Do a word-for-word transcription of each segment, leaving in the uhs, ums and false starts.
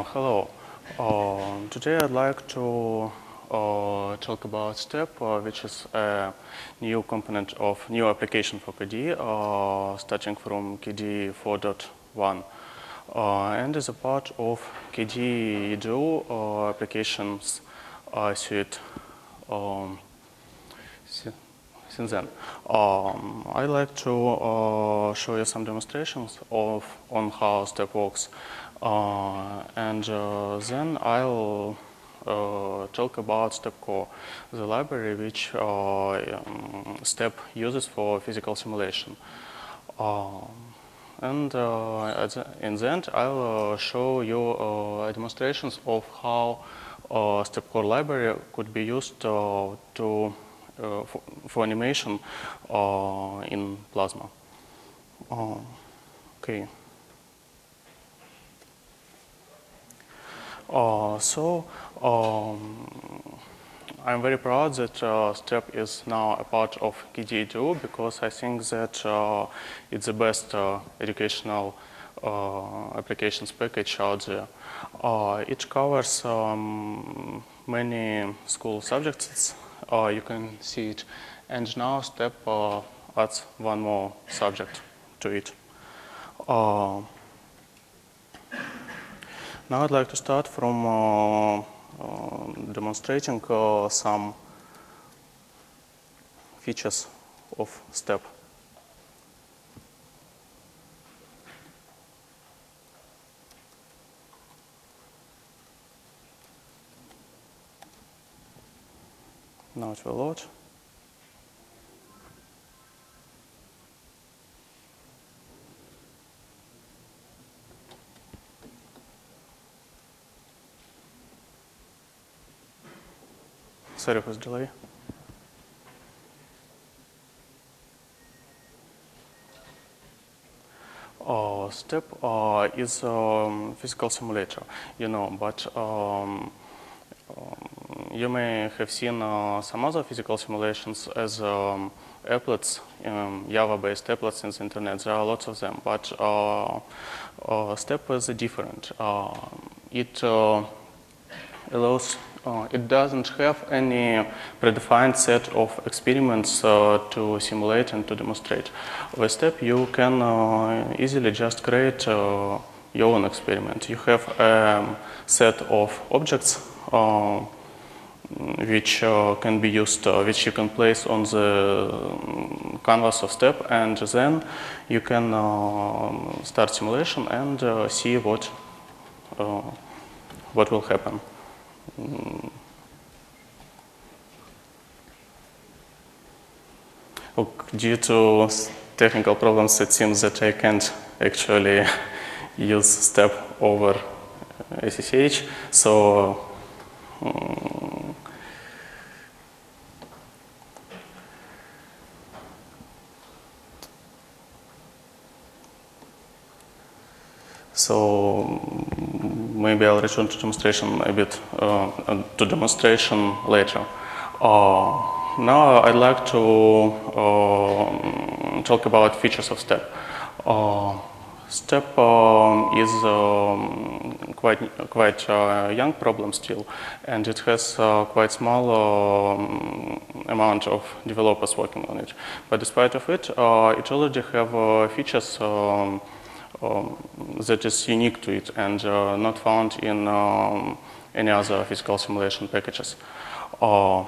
hello. Uh, today I'd like to uh, talk about STEP, uh, which is a new component of new application for K D E, uh, starting from K D E four point one, uh, and is a part of K D E D O uh, applications uh, suite. Um, Since then, um, I'd like to uh, show you some demonstrations of on how STEP works, uh, and uh, then I'll uh, talk about STEP Core, the library which uh, um, STEP uses for physical simulation. Uh, and uh, the, in the end, I'll uh, show you uh, demonstrations of how uh, STEP Core library could be used uh, to Uh, for, for animation uh, in Plasma. Uh, okay. Uh, so um, I'm very proud that uh, STEP is now a part of K D E D O because I think that uh, it's the best uh, educational uh, applications package out there. Uh, it covers um, many school subjects. Uh, you can see it, and now STEP uh, adds one more subject to it. Uh, now I'd like to start from uh, uh, demonstrating uh, some features of STEP. Now it will load. Sorry for the delay. Uh, STEP uh, is a um, physical simulator, you know, but um, um, you may have seen uh, some other physical simulations as um, applets, um, Java-based applets in the internet. There are lots of them, but uh, uh, STEP is different. Uh, it uh, allows, uh, it doesn't have any predefined set of experiments uh, to simulate and to demonstrate. With STEP, you can uh, easily just create uh, your own experiment. You have a set of objects uh, which uh, can be used, uh, which you can place on the canvas of STEP, and then you can uh, start simulation and uh, see what uh, what will happen. Mm. Look, due to technical problems, it seems that I can't actually use STEP over S S H, so um, So maybe I'll return to demonstration a bit, uh, to demonstration later. Uh, now I'd like to uh, talk about features of STEP. Uh, STEP uh, is um, quite quite uh, young problem still, and it has uh, quite small uh, amount of developers working on it. But despite of it, uh, it already have uh, features um, Um, that is unique to it and uh, not found in um, any other physical simulation packages. Uh,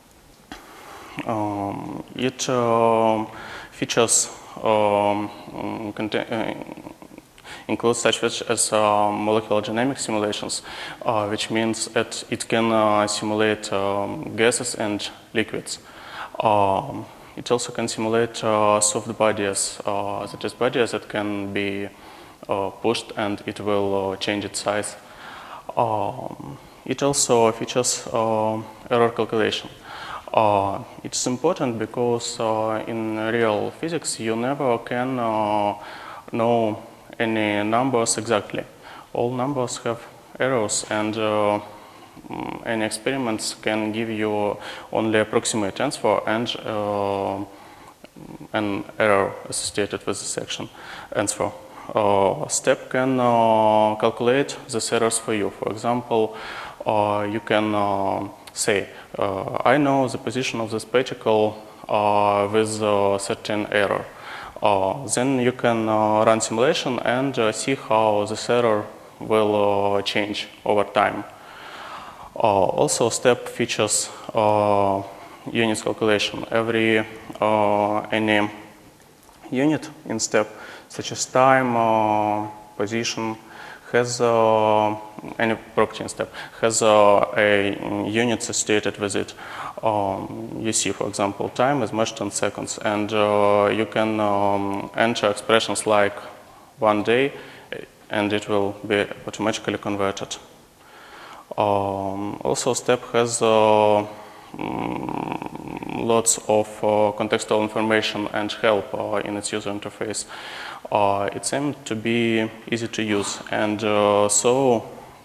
um, it uh, features um, uh, includes such features as uh, molecular dynamic simulations, uh, which means that it can uh, simulate um, gases and liquids. Um, It also can simulate uh, soft bodies, uh, that is bodies that can be uh, pushed and it will uh, change its size. Um, it also features uh, error calculation. Uh, it's important because uh, in real physics you never can uh, know any numbers exactly. All numbers have errors, and uh, any experiments can give you only approximate answer and uh, an error associated with the section answer. uh, step can uh, calculate the errors for you. For example, uh, you can uh, say, uh, I know the position of this particle uh, with a certain error. Uh, then you can uh, run simulation and uh, see how this error will uh, change over time. Uh, also, step features uh, units calculation. Every uh, any unit in step, such as time, uh, position, has uh, any property in step has uh, a unit associated with it. Um, you see, for example, time is measured in seconds, and uh, you can um, enter expressions like one day, and it will be automatically converted. Um, also, step has uh, mm, lots of uh, contextual information and help uh, in its user interface. Uh, it seems to be easy to use, and uh, so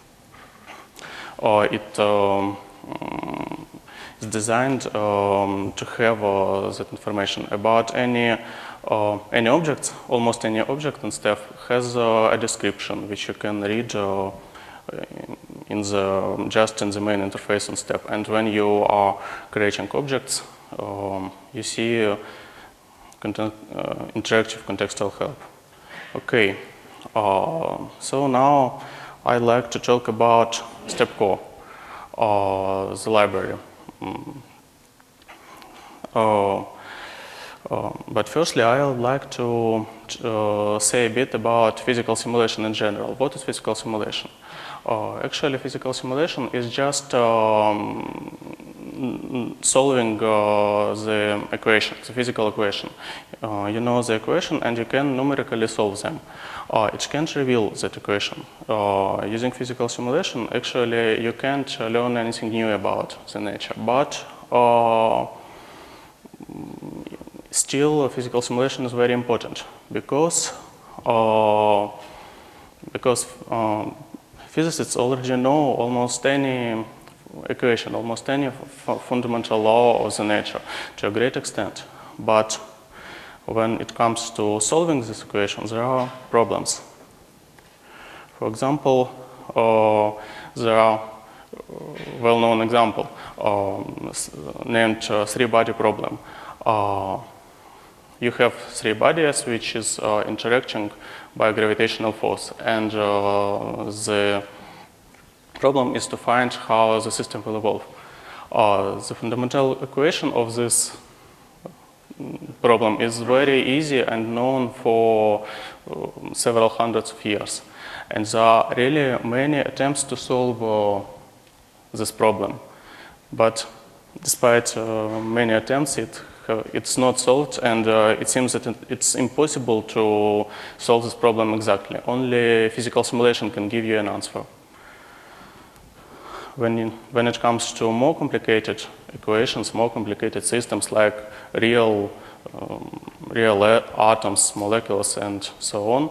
uh, it um, is designed um, to have uh, that information about any uh, any objects. Almost any object in step has uh, a description which you can read uh, in the just in the main interface in step. And when you are creating objects, um, you see uh, content, uh, interactive contextual help. Okay, uh, so now I'd like to talk about StepCore, uh, the library. Mm. Uh, uh, but firstly, I would like to uh, say a bit about physical simulation in general. What is physical simulation? Uh, actually, physical simulation is just um, solving uh, the equation, the physical equation. Uh, you know the equation and you can numerically solve them. Uh, it can't reveal that equation. Uh, using physical simulation, actually, you can't learn anything new about the nature. But uh, still, physical simulation is very important because uh, because uh, physicists already know almost any equation, almost any fundamental law of the nature to a great extent. But when it comes to solving this equation, there are problems. For example, uh, there are a well-known example um, named uh, three-body problem. Uh, you have three bodies which is uh, interacting by gravitational force, and uh, the problem is to find how the system will evolve. Uh, the fundamental equation of this problem is very easy and known for uh, several hundreds of years. And there are really many attempts to solve uh, this problem. But despite uh, many attempts, it, uh, it's not solved, and uh, it seems that it, it's impossible to solve this problem exactly. Only physical simulation can give you an answer. When, you, when it comes to more complicated equations, more complicated systems like real, um, real atoms, molecules, and so on,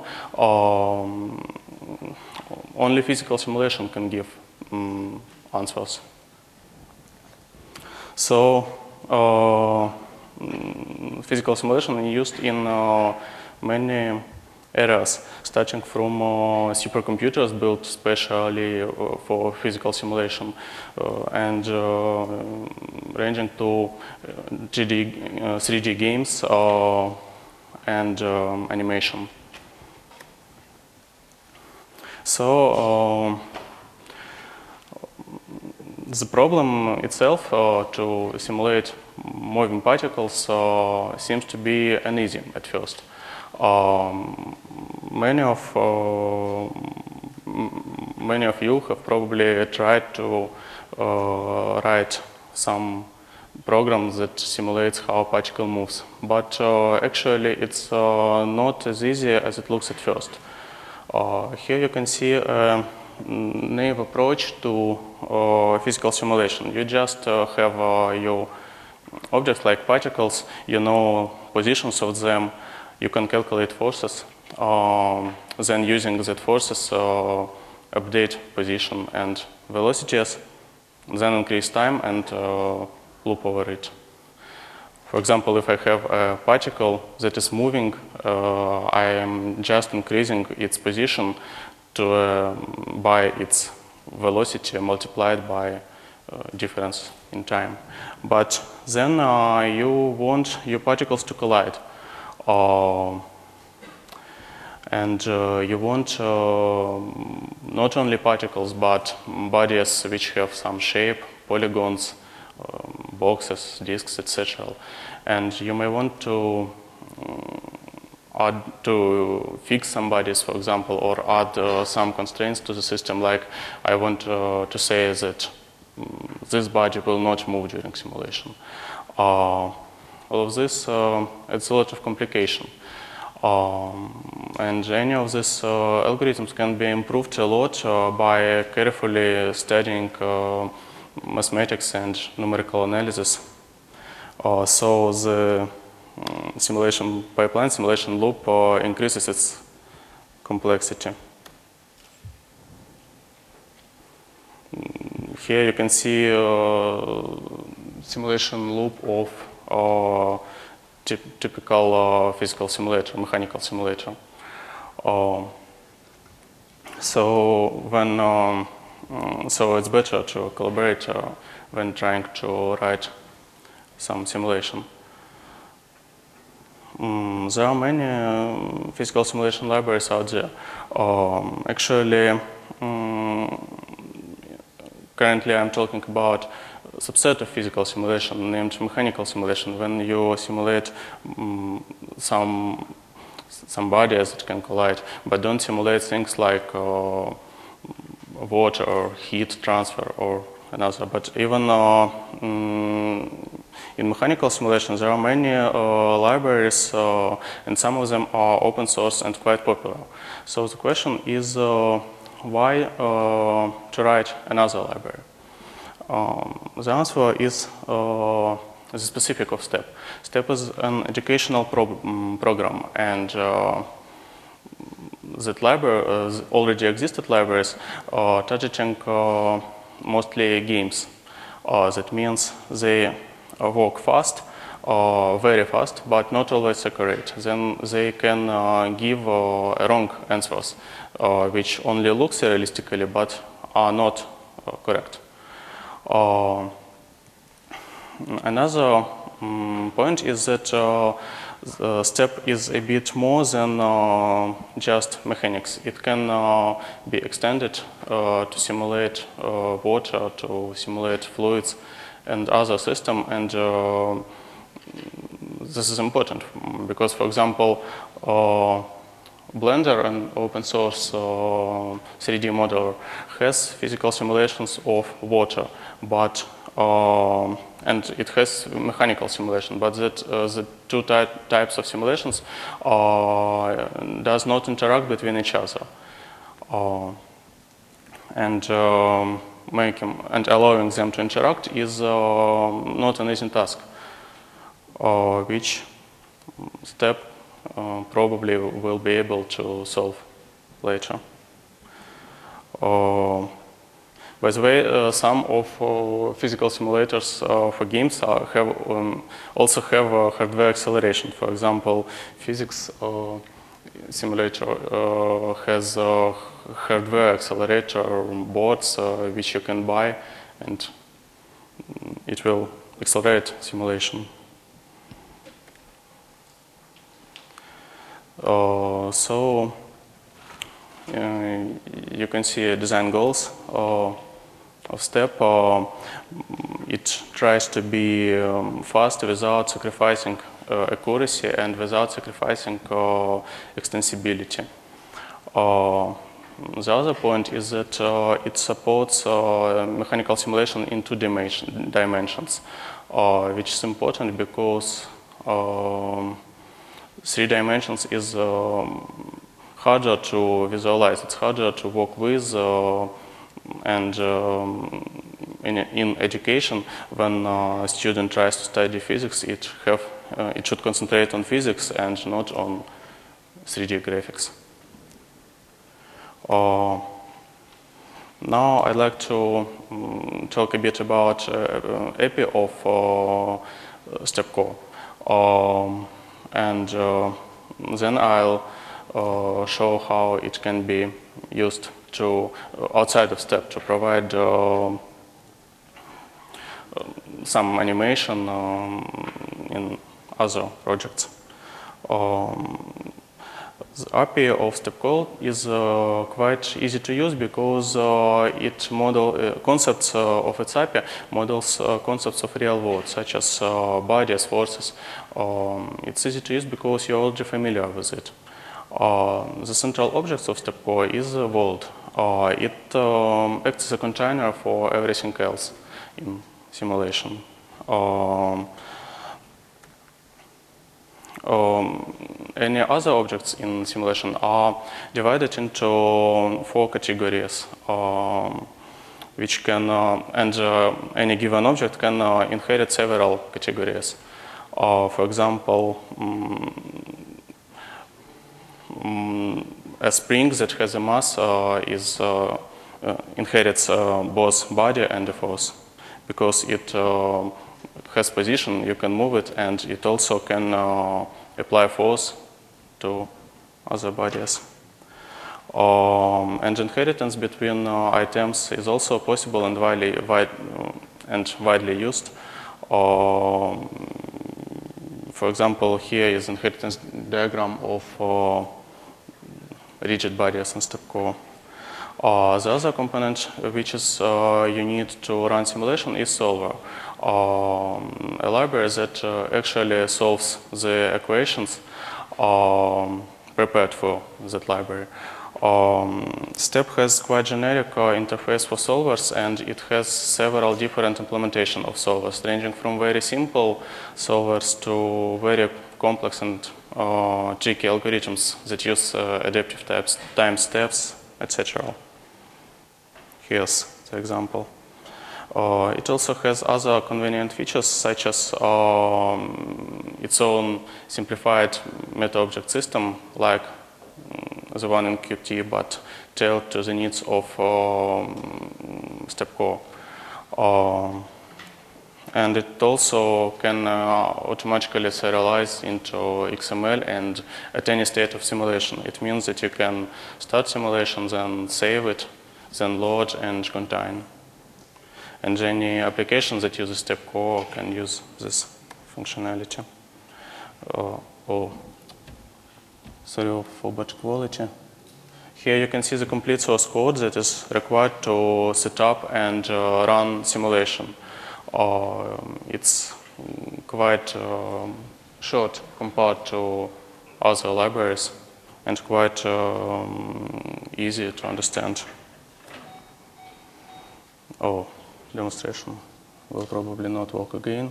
um, only physical simulation can give um, answers. So, uh, physical simulation is used in uh, many areas, starting from uh, supercomputers built specially uh, for physical simulation, uh, and uh, ranging to three D, uh, three D games uh, and um, animation. So uh, the problem itself uh, to simulate moving particles uh, seems to be uneasy at first. Um, many of uh, many of you have probably tried to uh, write some program that simulates how a particle moves, but uh, actually it's uh, not as easy as it looks at first. Uh, here you can see a naive approach to uh, physical simulation. You just uh, have uh, your objects like particles, you know positions of them. You can calculate forces, um, then using that forces, uh, update position and velocities, then increase time and uh, loop over it. For example, if I have a particle that is moving, uh, I am just increasing its position to, uh, by its velocity multiplied by uh, difference in time. But then uh, you want your particles to collide. Uh, and uh, you want uh, not only particles, but bodies which have some shape, polygons, um, boxes, disks, et cetera. And you may want to um, add to fix some bodies, for example, or add uh, some constraints to the system, like I want uh, to say that um, this body will not move during simulation. Uh, all of this, uh, it's a lot of complication. Um, and any of these uh, algorithms can be improved a lot uh, by carefully studying uh, mathematics and numerical analysis. Uh, so the um, simulation pipeline, simulation loop uh, increases its complexity. Here you can see uh, simulation loop of uh, typical uh, physical simulator, mechanical simulator. Uh, so when um, um, so it's better to collaborate uh, when trying to write some simulation. Um, there are many uh, physical simulation libraries out there. Um, actually, um, currently I'm talking about a subset of physical simulation named mechanical simulation, when you simulate um, some, some bodies that can collide, but don't simulate things like uh, water or heat transfer or another. But even uh, um, in mechanical simulation, there are many uh, libraries, uh, and some of them are open source and quite popular. So the question is, uh, why uh, to write another library? Um, the answer is uh, the specific of STEP. STEP is an educational pro um, program, and uh, that library, uh, already existed libraries, are targeting uh, mostly games. Uh, that means they uh, work fast, uh, very fast, but not always accurate. Then they can uh, give uh, wrong answers, uh, which only look realistically, but are not uh, correct. Uh, another um, point is that uh, the STEP is a bit more than uh, just mechanics. It can uh, be extended uh, to simulate uh, water, to simulate fluids and other systems. And uh, this is important because, for example, uh, Blender, an open source uh, three D modeler, has physical simulations of water, but uh, and it has mechanical simulation, but that uh, the two ty types of simulations uh, does not interact between each other, uh, and um, making and allowing them to interact is uh, not an easy task, uh, which STEP Uh, probably will be able to solve later. Uh, by the way, uh, some of uh, physical simulators uh, for games are, have um, also have uh, hardware acceleration. For example, physics uh, simulator uh, has uh, hardware accelerator boards uh, which you can buy, and it will accelerate simulation. Uh, so uh, you can see design goals uh, of STEP. Uh, it tries to be um, fast without sacrificing uh, accuracy and without sacrificing uh, extensibility. Uh, the other point is that uh, it supports uh, mechanical simulation in two dimension, dimensions, uh, which is important because um, three dimensions is um, harder to visualize, it's harder to work with, uh, and um, in, in education, when a student tries to study physics, it, have, uh, it should concentrate on physics and not on three D graphics. Uh, now I'd like to um, talk a bit about uh, A P I of uh, STEP Core. Um, and uh, then I'll uh, show how it can be used to uh, outside of STEP to provide uh, some animation um, in other projects. Um, the A P I of StepCall is uh, quite easy to use because uh, it model uh, concepts uh, of its A P I models uh, concepts of real world, such as uh, bodies, forces. Um, it's easy to use because you're already familiar with it. Uh, the central object of StepCore is a world. Uh, it um, acts as a container for everything else in simulation. Um, um, any other objects in simulation are divided into four categories, um, which can, uh, and uh, any given object can uh, inherit several categories. Uh, for example, um, um, a spring that has a mass uh, is, uh, uh, inherits uh, both body and the force. Because it uh, has position, you can move it, and it also can uh, apply force to other bodies. Um, and inheritance between uh, items is also possible and widely, wide, uh, and widely used. Um, for example, here is inheritance diagram of uh, rigid bodies in StepCore. Uh, the other component which is uh, you need to run simulation is solver, um, a library that uh, actually solves the equations um, prepared for that library. Um, STEP has quite generic uh, interface for solvers, and it has several different implementation of solvers, ranging from very simple solvers to very complex and uh, tricky algorithms that use uh, adaptive types, time steps, et cetera. Here's the example. Uh, it also has other convenient features, such as um, its own simplified meta-object system, like um, the one in Qt, but tailored to the needs of um, StepCore. Um, and it also can uh, automatically serialize into X M L and at any state of simulation. It means that you can start simulations and save it, then load and contain. And any applications that use StepCore can use this functionality. Uh, oh, sorry for bad quality. Here you can see the complete source code that is required to set up and uh, run simulation. Uh, it's quite uh, short compared to other libraries and quite um, easy to understand. Oh, demonstration will probably not work again.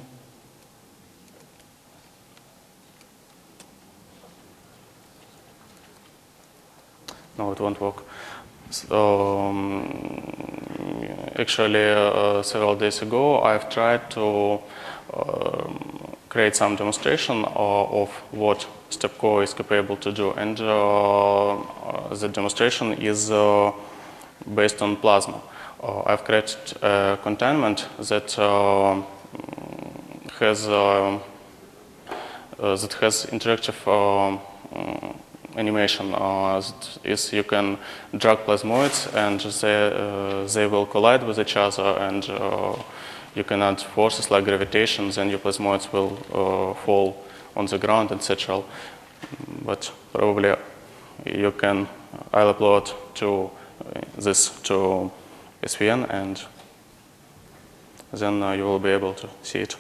No, it won't work. So, um, actually, uh, several days ago, I've tried to uh, create some demonstration uh, of what StepCore is capable to do, and uh, uh, the demonstration is uh, based on Plasma. Uh, I've created a containment that uh, has uh, uh, that has interactive uh, um, animation. Uh, that is, you can drag plasmoids, and they uh, they will collide with each other, and uh, you can add forces like gravitation. Then your plasmoids will uh, fall on the ground, et cetera. But probably you can. I'll upload to uh, this to S V N, and then uh, you will be able to see it.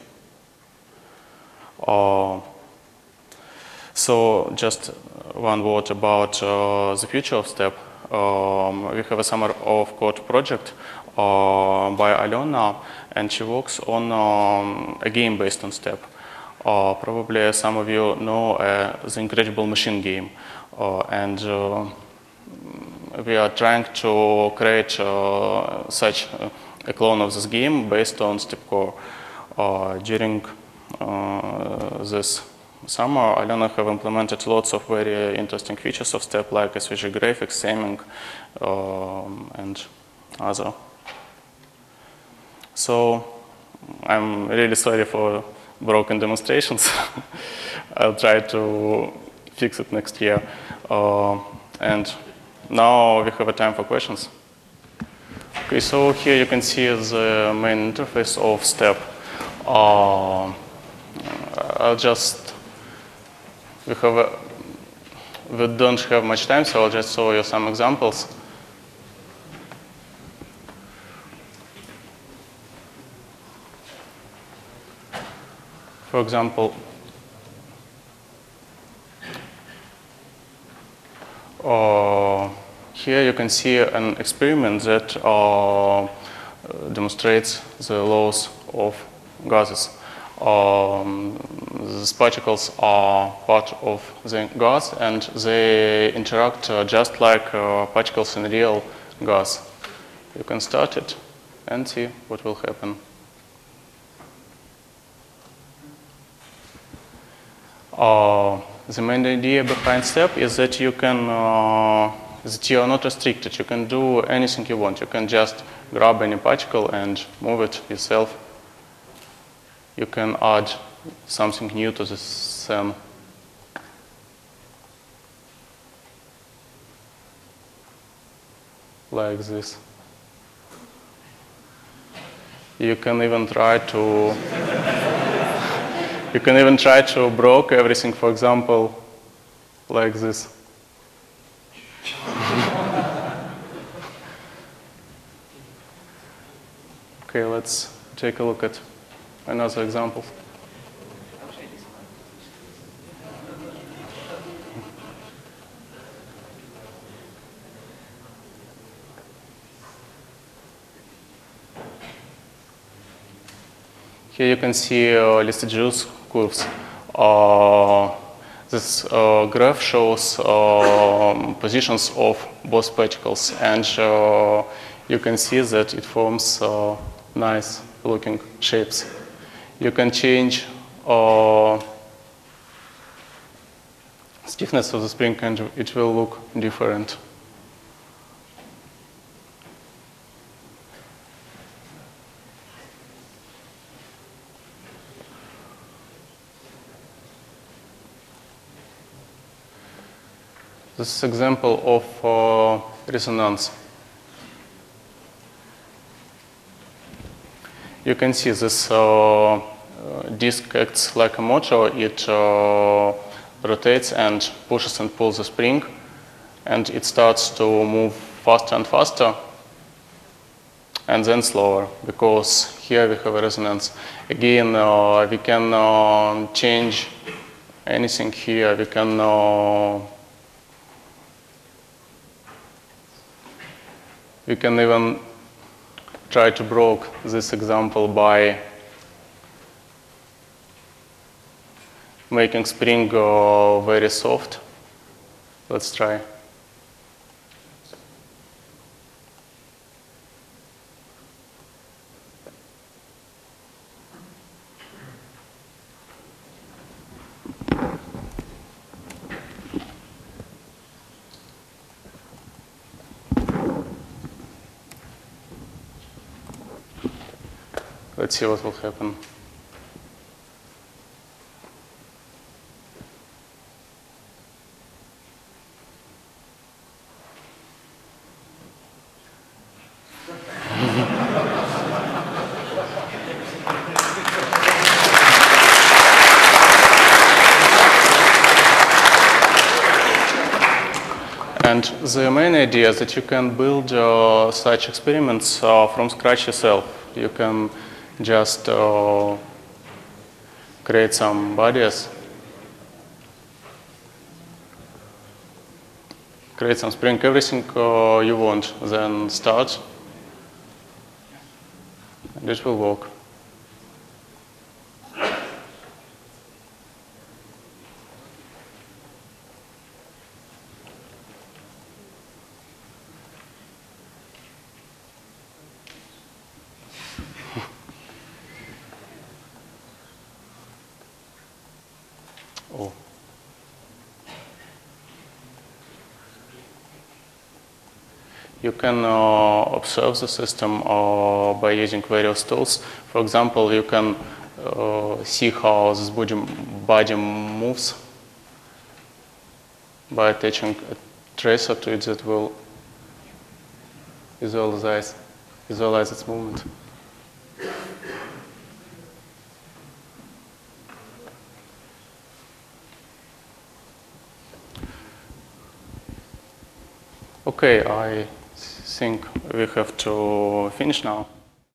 Uh, so just one word about uh, the future of STEP. Um, we have a summer of code project uh, by Alena, and she works on um, a game based on STEP. Uh, probably some of you know uh, the Incredible Machine game, uh, and uh, we are trying to create uh, such a clone of this game based on StepCore. Uh, during uh, this summer, Alena have implemented lots of very interesting features of STEP, like S V G graphics, theming, um, and other. So I'm really sorry for broken demonstrations. I'll try to fix it next year. Uh, and now we have a time for questions. Okay, so here you can see the main interface of STEP. Uh, I'll just, we have, a, we don't have much time, so I'll just show you some examples. For example, uh, here you can see an experiment that uh, demonstrates the laws of gases. Um, these particles are part of the gas and they interact uh, just like uh, particles in real gas. You can start it and see what will happen. Uh, the main idea behind STEP is that you can, uh, that you are not restricted. You can do anything you want. You can just grab any particle and move it yourself. You can add something new to the SEM. Like this. You can even try to You can even try to broke everything, for example, like this. Okay, let's take a look at another example. Here you can see uh, Lissajous curves. Uh, this uh, graph shows uh, positions of both particles, and uh, you can see that it forms uh, nice looking shapes. You can change uh, stiffness of the spring and it will look different. This is an example of uh, resonance. You can see this uh, disc acts like a motor. It uh, rotates and pushes and pulls the spring, and it starts to move faster and faster, and then slower, because here we have a resonance. Again, uh, we can uh, change anything here. We can uh, We can even try to broke this example by making spring uh, very soft. Let's try. Let's see what will happen. And the main idea is that you can build uh, such experiments uh, from scratch yourself. You can just uh, create some bodies, create some spring, everything uh, you want, then start, and it will work. Oh. You can uh, observe the system uh, by using various tools. For example, you can uh, see how this body, body moves by attaching a tracer to it that will visualize, visualize its movement. Okay, I think we have to finish now.